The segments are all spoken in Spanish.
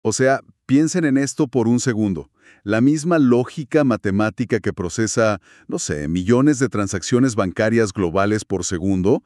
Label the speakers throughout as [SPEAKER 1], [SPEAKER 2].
[SPEAKER 1] O sea, piensen en esto por un segundo. La misma lógica matemática que procesa, no sé, millones de transacciones bancarias globales por segundo,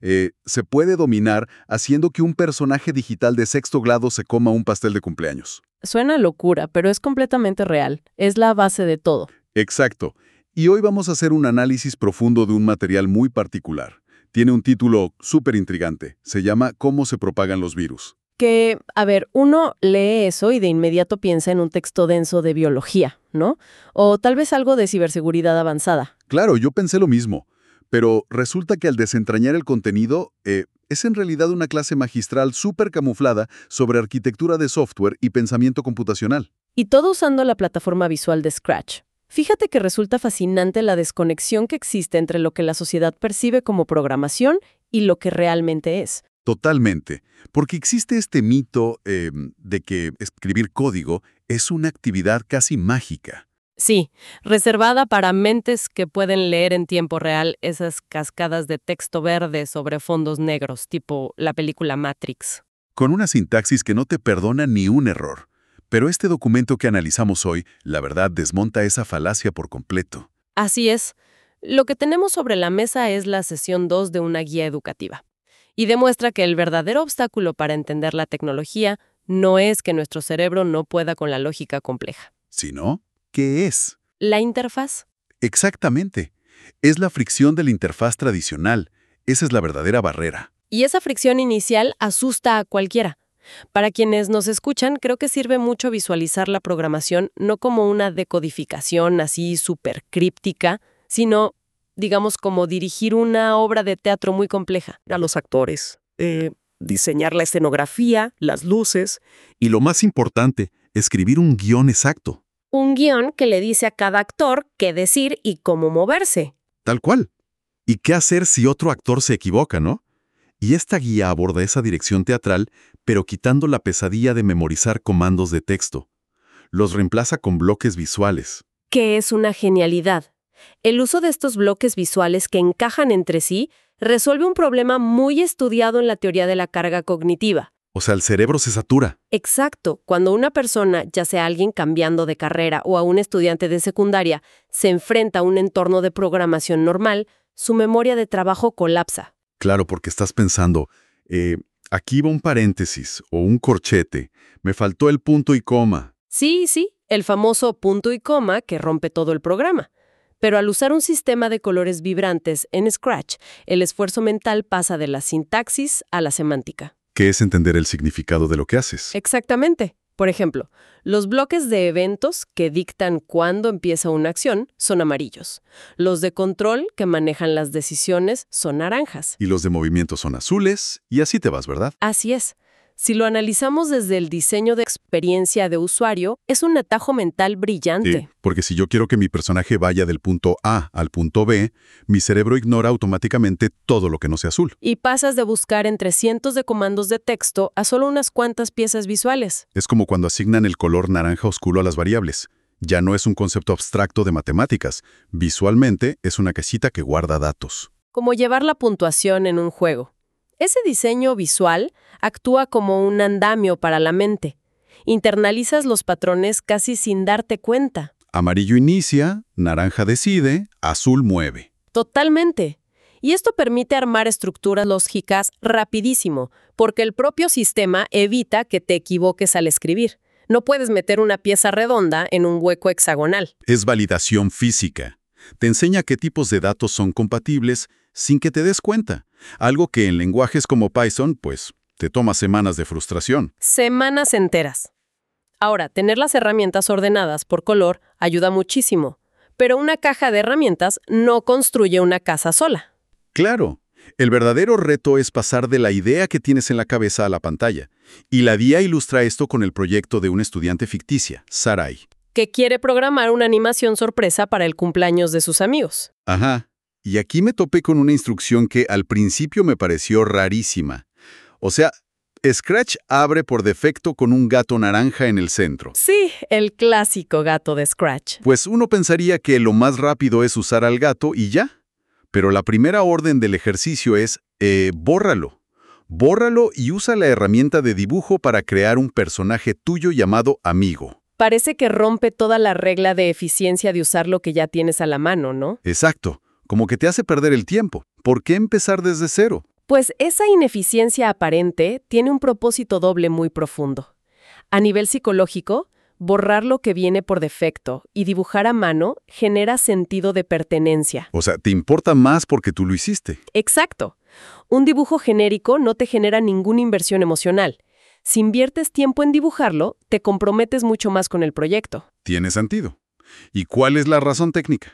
[SPEAKER 1] se puede dominar haciendo que un personaje digital de sexto grado se coma un pastel de cumpleaños.
[SPEAKER 2] Suena locura, pero es completamente real. Es la base de todo.
[SPEAKER 1] Exacto. Y hoy vamos a hacer un análisis profundo de un material muy particular. Tiene un título súper intrigante. Se llama ¿Cómo se propagan los virus?
[SPEAKER 2] Que, a ver, uno lee eso y de inmediato piensa en un texto denso de biología, ¿no? O tal vez algo de ciberseguridad avanzada.
[SPEAKER 1] Claro, yo pensé lo mismo. Pero resulta que al desentrañar el contenido, es en realidad una clase magistral súper camuflada sobre arquitectura de software y pensamiento computacional.
[SPEAKER 2] Y todo usando la plataforma visual de Scratch. Fíjate que resulta fascinante la desconexión que existe entre lo que la sociedad percibe como programación y lo que realmente es.
[SPEAKER 1] Totalmente. Porque existe este mito de que escribir código es una actividad casi mágica.
[SPEAKER 2] Sí, reservada para mentes que pueden leer en tiempo real esas cascadas de texto verde sobre fondos negros, tipo la película Matrix.
[SPEAKER 1] Con una sintaxis que no te perdona ni un error. Pero este documento que analizamos hoy, la verdad, desmonta esa falacia por completo.
[SPEAKER 2] Así es. Lo que tenemos sobre la mesa es la sesión 2 de una guía educativa. Y demuestra que el verdadero obstáculo para entender la tecnología no es que nuestro cerebro no pueda con la lógica compleja.
[SPEAKER 1] ¿Sino? ¿Qué es?
[SPEAKER 2] ¿La interfaz?
[SPEAKER 1] Exactamente. Es la fricción de la interfaz tradicional. Esa es la verdadera barrera.
[SPEAKER 2] Y esa fricción inicial asusta a cualquiera. Para quienes nos escuchan, creo que sirve mucho visualizar la programación no como una decodificación así súper críptica, sino, digamos, como dirigir una obra de teatro muy compleja.
[SPEAKER 3] A los actores, diseñar la escenografía, las luces.
[SPEAKER 1] Y lo más importante, escribir un guión exacto.
[SPEAKER 2] Un guión que le dice a cada actor qué decir y cómo moverse.
[SPEAKER 1] Tal cual. ¿Y qué hacer si otro actor se equivoca, no? Y esta guía aborda esa dirección teatral, pero quitando la pesadilla de memorizar comandos de texto. Los reemplaza con bloques visuales.
[SPEAKER 2] Que es una genialidad. El uso de estos bloques visuales que encajan entre sí resuelve un problema muy estudiado en la teoría de la carga cognitiva.
[SPEAKER 1] O sea, el cerebro se satura.
[SPEAKER 2] Exacto. Cuando una persona, ya sea alguien cambiando de carrera o a un estudiante de secundaria, se enfrenta a un entorno de programación normal, su memoria de trabajo colapsa.
[SPEAKER 1] Claro, porque estás pensando, aquí va un paréntesis o un corchete, me faltó el punto y coma.
[SPEAKER 2] Sí, el famoso punto y coma que rompe todo el programa. Pero al usar un sistema de colores vibrantes en Scratch, el esfuerzo mental pasa de la sintaxis a la semántica.
[SPEAKER 1] ¿Qué es entender el significado de lo que haces?
[SPEAKER 2] Exactamente. Por ejemplo, los bloques de eventos que dictan cuándo empieza una acción son amarillos. Los de control que manejan las decisiones son naranjas.
[SPEAKER 1] Y los de movimiento son azules, y así te vas, ¿verdad?
[SPEAKER 2] Así es. Si lo analizamos desde el diseño de experiencia de usuario, es un atajo mental brillante.
[SPEAKER 1] Sí, porque si yo quiero que mi personaje vaya del punto A al punto B, mi cerebro ignora automáticamente todo lo que no sea azul.
[SPEAKER 2] Y pasas de buscar entre cientos de comandos de texto a solo unas cuantas piezas visuales.
[SPEAKER 1] Es como cuando asignan el color naranja oscuro a las variables. Ya no es un concepto abstracto de matemáticas. Visualmente es una casita que guarda datos.
[SPEAKER 2] Como llevar la puntuación en un juego. Ese diseño visual actúa como un andamio para la mente. Internalizas los patrones casi sin darte cuenta.
[SPEAKER 1] Amarillo inicia, naranja decide, azul mueve.
[SPEAKER 2] Totalmente. Y esto permite armar estructuras lógicas rapidísimo, porque el propio sistema evita que te equivoques al escribir. No puedes meter una pieza redonda en un hueco hexagonal.
[SPEAKER 1] Es validación física. Te enseña qué tipos de datos son compatibles sin que te des cuenta. Algo que en lenguajes como Python, pues, te toma semanas de frustración.
[SPEAKER 2] Semanas enteras. Ahora, tener las herramientas ordenadas por color ayuda muchísimo, pero una caja de herramientas no construye una casa sola.
[SPEAKER 1] Claro, el verdadero reto es pasar de la idea que tienes en la cabeza a la pantalla. Y la guía ilustra esto con el proyecto de una estudiante ficticia, Sarai.
[SPEAKER 2] Que quiere programar una animación sorpresa para el cumpleaños de sus amigos.
[SPEAKER 1] Ajá. Y aquí me topé con una instrucción que al principio me pareció rarísima. O sea, Scratch abre por defecto con un gato naranja en el centro.
[SPEAKER 2] Sí, el clásico gato de Scratch.
[SPEAKER 1] Pues uno pensaría que lo más rápido es usar al gato y ya. Pero la primera orden del ejercicio es, bórralo. Bórralo y usa la herramienta de dibujo para crear un personaje tuyo llamado amigo.
[SPEAKER 2] Parece que rompe toda la regla de eficiencia de usar lo que ya tienes a la mano, ¿no?
[SPEAKER 1] Exacto, como que te hace perder el tiempo. ¿Por qué empezar desde cero?
[SPEAKER 2] Pues esa ineficiencia aparente tiene un propósito doble muy profundo. A nivel psicológico, borrar lo que viene por defecto y dibujar a mano genera sentido de pertenencia.
[SPEAKER 1] O sea, te importa más porque tú lo hiciste.
[SPEAKER 2] Exacto. Un dibujo genérico no te genera ninguna inversión emocional. Si inviertes tiempo en dibujarlo, te comprometes mucho más con el proyecto.
[SPEAKER 1] Tiene sentido. ¿Y cuál es la razón técnica?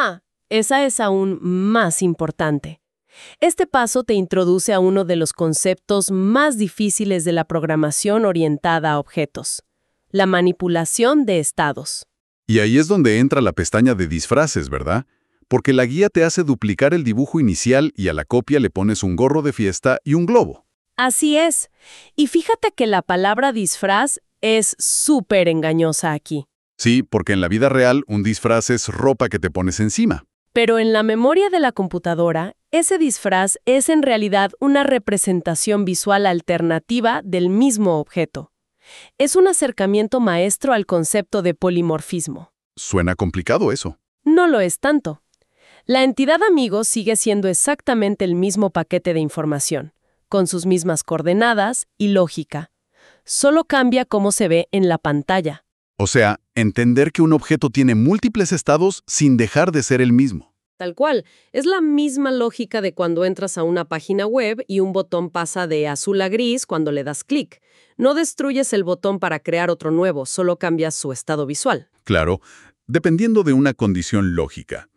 [SPEAKER 2] Esa es aún más importante. Este paso te introduce a uno de los conceptos más difíciles de la programación orientada a objetos: la manipulación de estados.
[SPEAKER 1] Y ahí es donde entra la pestaña de disfraces, ¿verdad? Porque la guía te hace duplicar el dibujo inicial y a la copia le pones un gorro de fiesta y un globo.
[SPEAKER 2] Así es. Y fíjate que la palabra disfraz es súper engañosa aquí.
[SPEAKER 1] Sí, porque en la vida real un disfraz es ropa que te pones encima.
[SPEAKER 2] Pero en la memoria de la computadora, ese disfraz es en realidad una representación visual alternativa del mismo objeto. Es un acercamiento maestro al concepto de polimorfismo.
[SPEAKER 1] Suena complicado eso.
[SPEAKER 2] No lo es tanto. La entidad amigo sigue siendo exactamente el mismo paquete de información, con sus mismas coordenadas y lógica. Solo cambia cómo se ve en la pantalla.
[SPEAKER 1] O sea, entender que un objeto tiene múltiples estados sin dejar de ser el mismo.
[SPEAKER 2] Tal cual. Es la misma lógica de cuando entras a una página web y un botón pasa de azul a gris cuando le das clic. No destruyes el botón para crear otro nuevo, solo cambias su estado visual.
[SPEAKER 1] Claro, dependiendo de una condición lógica.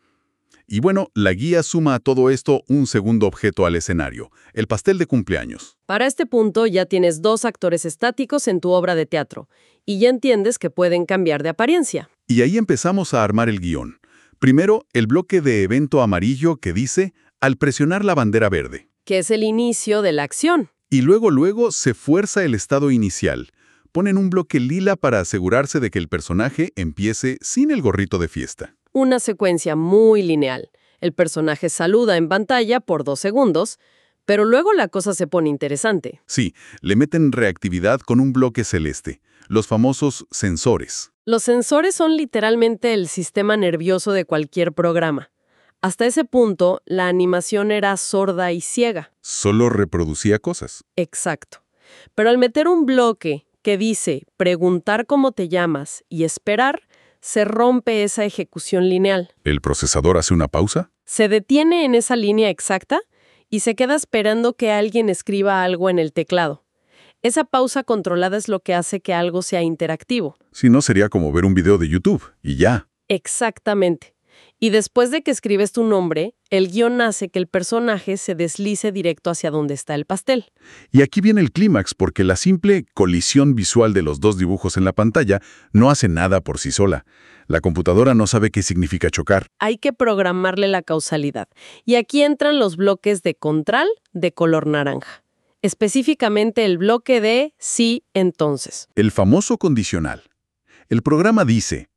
[SPEAKER 1] Y bueno, la guía suma a todo esto un segundo objeto al escenario, el pastel de cumpleaños.
[SPEAKER 2] Para este punto ya tienes 2 actores estáticos en tu obra de teatro, y ya entiendes que pueden cambiar de apariencia.
[SPEAKER 1] Y ahí empezamos a armar el guión. Primero, el bloque de evento amarillo que dice, al presionar la bandera verde.
[SPEAKER 2] Que es el inicio de la acción.
[SPEAKER 1] Y luego se fuerza el estado inicial. Ponen un bloque lila para asegurarse de que el personaje empiece sin el gorrito de fiesta.
[SPEAKER 2] Una secuencia muy lineal. El personaje saluda en pantalla por 2 segundos, pero luego la cosa se pone interesante.
[SPEAKER 1] Sí, le meten reactividad con un bloque celeste, los famosos sensores.
[SPEAKER 2] Los sensores son literalmente el sistema nervioso de cualquier programa. Hasta ese punto, la animación era sorda y ciega.
[SPEAKER 1] Solo reproducía cosas.
[SPEAKER 2] Exacto. Pero al meter un bloque que dice preguntar cómo te llamas y esperar, se rompe esa ejecución lineal.
[SPEAKER 1] ¿El procesador hace una pausa?
[SPEAKER 2] Se detiene en esa línea exacta y se queda esperando que alguien escriba algo en el teclado. Esa pausa controlada es lo que hace que algo sea interactivo.
[SPEAKER 1] Si no, sería como ver un video de YouTube, y ya.
[SPEAKER 2] Exactamente. Y después de que escribes tu nombre, el guión hace que el personaje se deslice directo hacia donde está el pastel.
[SPEAKER 1] Y aquí viene el clímax, porque la simple colisión visual de los 2 dibujos en la pantalla no hace nada por sí sola. La computadora no sabe qué significa chocar.
[SPEAKER 2] Hay que programarle la causalidad. Y aquí entran los bloques de contral de color naranja. Específicamente el bloque de sí, entonces.
[SPEAKER 1] El famoso condicional. El programa dice,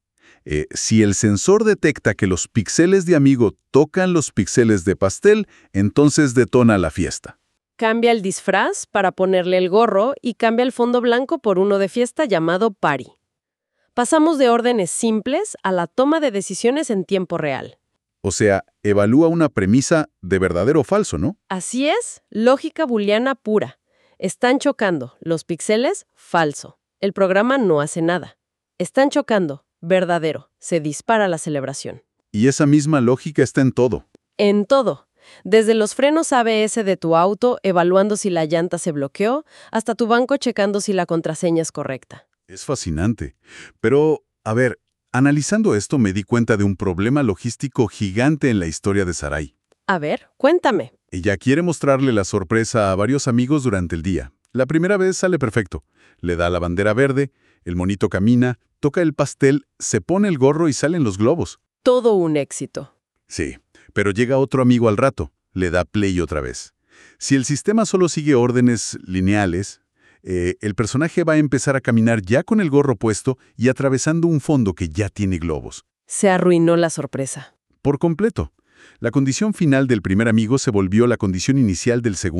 [SPEAKER 1] si el sensor detecta que los píxeles de amigo tocan los píxeles de pastel, entonces detona la fiesta.
[SPEAKER 2] Cambia el disfraz para ponerle el gorro y cambia el fondo blanco por uno de fiesta llamado party. Pasamos de órdenes simples a la toma de decisiones en tiempo real.
[SPEAKER 1] O sea, evalúa una premisa de verdadero o falso, ¿no?
[SPEAKER 2] Así es, lógica booleana pura. Están chocando, los píxeles, falso. El programa no hace nada. Están chocando, verdadero. Se dispara la celebración.
[SPEAKER 1] Y esa misma lógica está en todo.
[SPEAKER 2] En todo. Desde los frenos ABS de tu auto, evaluando si la llanta se bloqueó, hasta tu banco checando si la contraseña es correcta.
[SPEAKER 1] Es fascinante. Pero, a ver, analizando esto me di cuenta de un problema logístico gigante en la historia de Sarai.
[SPEAKER 2] A ver, cuéntame.
[SPEAKER 1] Ella quiere mostrarle la sorpresa a varios amigos durante el día. La primera vez sale perfecto. Le da la bandera verde, el monito camina, toca el pastel, se pone el gorro y salen los globos.
[SPEAKER 2] Todo un éxito.
[SPEAKER 1] Sí, pero llega otro amigo al rato, le da play otra vez. Si el sistema solo sigue órdenes lineales, el personaje va a empezar a caminar ya con el gorro puesto y atravesando un fondo que ya tiene globos.
[SPEAKER 2] Se arruinó la sorpresa.
[SPEAKER 1] Por completo. La condición final del primer amigo se volvió la condición inicial del segundo.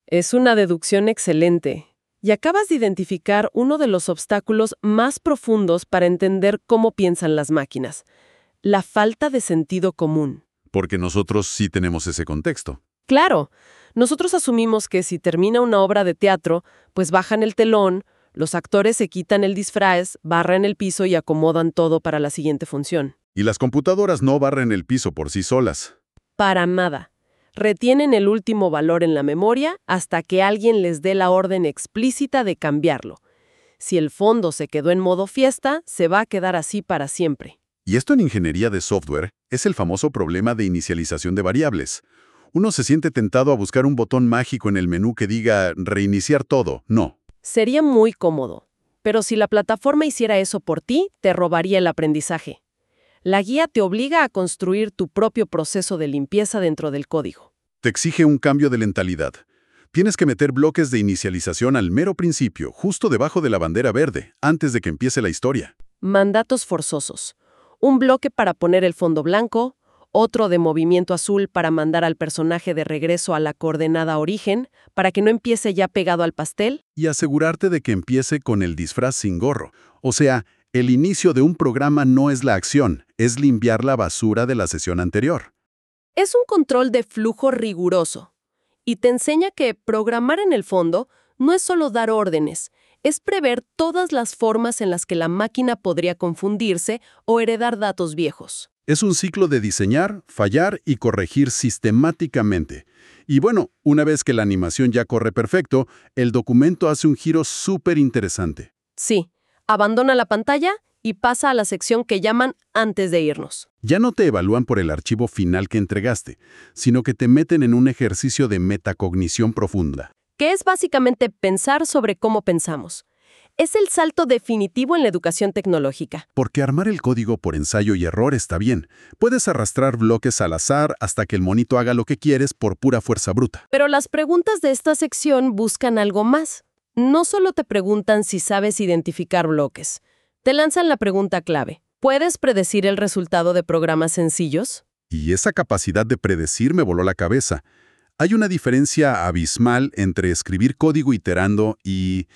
[SPEAKER 2] Es una deducción excelente. Y acabas de identificar uno de los obstáculos más profundos para entender cómo piensan las máquinas: la falta de sentido común.
[SPEAKER 1] Porque nosotros sí tenemos ese contexto.
[SPEAKER 2] Claro, nosotros asumimos que si termina una obra de teatro, pues bajan el telón, los actores se quitan el disfraz, barran el piso y acomodan todo para la siguiente función.
[SPEAKER 1] Y las computadoras no barren el piso por sí solas.
[SPEAKER 2] Para nada. Retienen el último valor en la memoria hasta que alguien les dé la orden explícita de cambiarlo. Si el fondo se quedó en modo fiesta, se va a quedar así para siempre.
[SPEAKER 1] Y esto en ingeniería de software es el famoso problema de inicialización de variables. Uno se siente tentado a buscar un botón mágico en el menú que diga reiniciar todo. No.
[SPEAKER 2] Sería muy cómodo, pero si la plataforma hiciera eso por ti, te robaría el aprendizaje. La guía te obliga a construir tu propio proceso de limpieza dentro del código.
[SPEAKER 1] Te exige un cambio de mentalidad. Tienes que meter bloques de inicialización al mero principio, justo debajo de la bandera verde, antes de que empiece la historia.
[SPEAKER 2] Mandatos forzosos. Un bloque para poner el fondo blanco, otro de movimiento azul para mandar al personaje de regreso a la coordenada origen, para que no empiece ya pegado al pastel.
[SPEAKER 1] Y asegurarte de que empiece con el disfraz sin gorro. O sea, el inicio de un programa no es la acción, es limpiar la basura de la sesión anterior.
[SPEAKER 2] Es un control de flujo riguroso. Y te enseña que programar en el fondo no es solo dar órdenes, es prever todas las formas en las que la máquina podría confundirse o heredar datos viejos.
[SPEAKER 1] Es un ciclo de diseñar, fallar y corregir sistemáticamente. Y bueno, una vez que la animación ya corre perfecto, el documento hace un giro súper interesante.
[SPEAKER 2] Sí, abandona la pantalla y pasa a la sección que llaman antes de irnos.
[SPEAKER 1] Ya no te evalúan por el archivo final que entregaste, sino que te meten en un ejercicio de metacognición profunda.
[SPEAKER 2] Que es básicamente pensar sobre cómo pensamos. Es el salto definitivo en la educación tecnológica.
[SPEAKER 1] Porque armar el código por ensayo y error está bien. Puedes arrastrar bloques al azar hasta que el monito haga lo que quieres por pura fuerza bruta.
[SPEAKER 2] Pero las preguntas de esta sección buscan algo más. No solo te preguntan si sabes identificar bloques. Te lanzan la pregunta clave: ¿puedes predecir el resultado de programas sencillos?
[SPEAKER 1] Y esa capacidad de predecir me voló la cabeza. Hay una diferencia abismal entre escribir código iterando y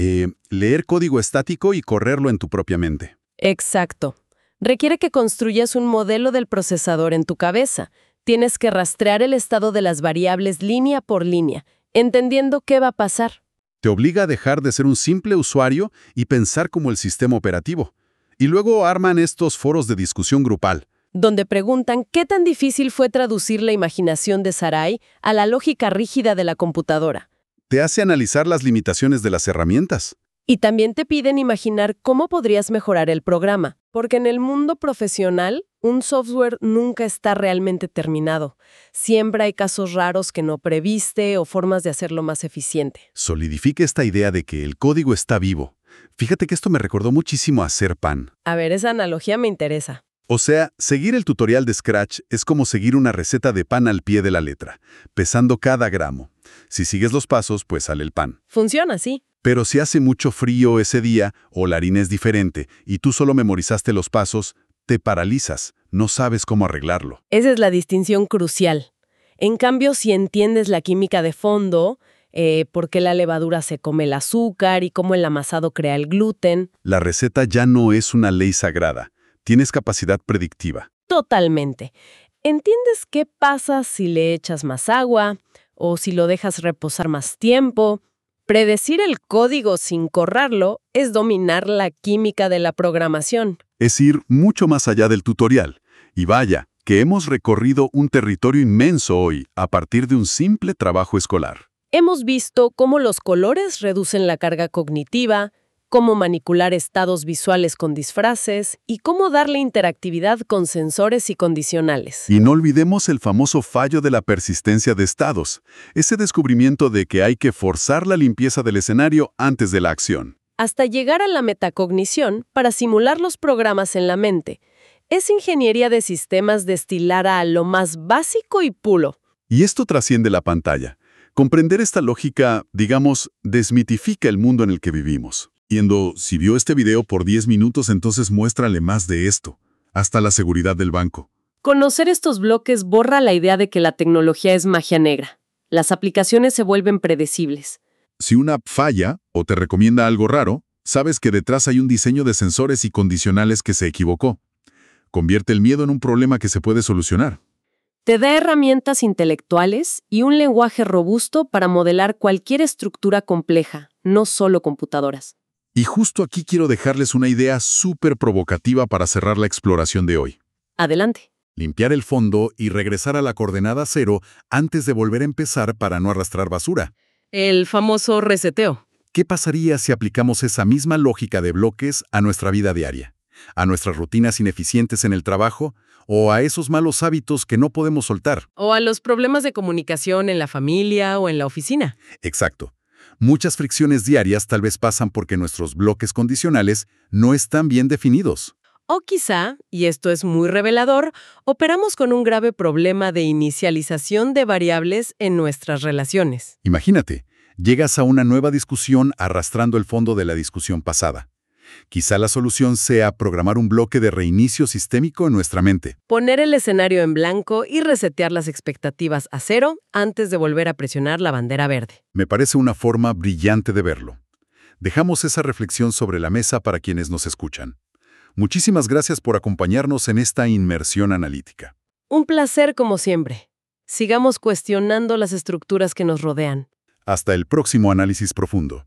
[SPEAKER 1] leer código estático y correrlo en tu propia mente.
[SPEAKER 2] Exacto. Requiere que construyas un modelo del procesador en tu cabeza. Tienes que rastrear el estado de las variables línea por línea, entendiendo qué va a pasar.
[SPEAKER 1] Te obliga a dejar de ser un simple usuario y pensar como el sistema operativo. Y luego arman estos foros de discusión grupal,
[SPEAKER 2] donde preguntan qué tan difícil fue traducir la imaginación de Sarai a la lógica rígida de la computadora.
[SPEAKER 1] Te hace analizar las limitaciones de las herramientas.
[SPEAKER 2] Y también te piden imaginar cómo podrías mejorar el programa, porque en el mundo profesional, un software nunca está realmente terminado. Siempre hay casos raros que no previste o formas de hacerlo más eficiente.
[SPEAKER 1] Solidifica esta idea de que el código está vivo. Fíjate que esto me recordó muchísimo a hacer pan.
[SPEAKER 2] A ver, esa analogía me interesa.
[SPEAKER 1] O sea, seguir el tutorial de Scratch es como seguir una receta de pan al pie de la letra, pesando cada gramo. Si sigues los pasos, pues sale el pan.
[SPEAKER 2] Funciona así.
[SPEAKER 1] Pero si hace mucho frío ese día, o la harina es diferente, y tú solo memorizaste los pasos, te paralizas, no sabes cómo arreglarlo.
[SPEAKER 2] Esa es la distinción crucial. En cambio, si entiendes la química de fondo, por qué la levadura se come el azúcar y cómo el amasado crea el gluten.
[SPEAKER 1] La receta ya no es una ley sagrada. Tienes capacidad predictiva.
[SPEAKER 2] Totalmente. ¿Entiendes qué pasa si le echas más agua o si lo dejas reposar más tiempo? Predecir el código sin correrlo es dominar la química de la programación.
[SPEAKER 1] Es ir mucho más allá del tutorial. Y vaya, que hemos recorrido un territorio inmenso hoy a partir de un simple trabajo escolar.
[SPEAKER 2] Hemos visto cómo los colores reducen la carga cognitiva, cómo manipular estados visuales con disfraces y cómo darle interactividad con sensores y condicionales.
[SPEAKER 1] Y no olvidemos el famoso fallo de la persistencia de estados, ese descubrimiento de que hay que forzar la limpieza del escenario antes de la acción.
[SPEAKER 2] Hasta llegar a la metacognición para simular los programas en la mente. Es ingeniería de sistemas destilada a lo más básico y puro.
[SPEAKER 1] Y esto trasciende la pantalla. Comprender esta lógica, digamos, desmitifica el mundo en el que vivimos. Si vio este video por 10 minutos, entonces muéstrale más de esto, hasta la seguridad del banco.
[SPEAKER 2] Conocer estos bloques borra la idea de que la tecnología es magia negra. Las aplicaciones se vuelven predecibles.
[SPEAKER 1] Si una app falla o te recomienda algo raro, sabes que detrás hay un diseño de sensores y condicionales que se equivocó. Convierte el miedo en un problema que se puede solucionar.
[SPEAKER 2] Te da herramientas intelectuales y un lenguaje robusto para modelar cualquier estructura compleja, no solo computadoras.
[SPEAKER 1] Y justo aquí quiero dejarles una idea súper provocativa para cerrar la exploración de hoy.
[SPEAKER 2] Adelante.
[SPEAKER 1] Limpiar el fondo y regresar a la coordenada 0 antes de volver a empezar para no arrastrar basura.
[SPEAKER 2] El famoso reseteo.
[SPEAKER 1] ¿Qué pasaría si aplicamos esa misma lógica de bloques a nuestra vida diaria? ¿A nuestras rutinas ineficientes en el trabajo? ¿O a esos malos hábitos que no podemos soltar?
[SPEAKER 2] O a los problemas de comunicación en la familia o en la oficina.
[SPEAKER 1] Exacto. Muchas fricciones diarias tal vez pasan porque nuestros bloques condicionales no están bien definidos.
[SPEAKER 2] O quizá, y esto es muy revelador, operamos con un grave problema de inicialización de variables en nuestras relaciones.
[SPEAKER 1] Imagínate, llegas a una nueva discusión arrastrando el fondo de la discusión pasada. Quizá la solución sea programar un bloque de reinicio sistémico en nuestra mente.
[SPEAKER 2] Poner el escenario en blanco y resetear las expectativas a 0 antes de volver a presionar la bandera verde.
[SPEAKER 1] Me parece una forma brillante de verlo. Dejamos esa reflexión sobre la mesa para quienes nos escuchan. Muchísimas gracias por acompañarnos en esta inmersión analítica.
[SPEAKER 2] Un placer como siempre. Sigamos cuestionando las estructuras que nos rodean.
[SPEAKER 1] Hasta el próximo análisis profundo.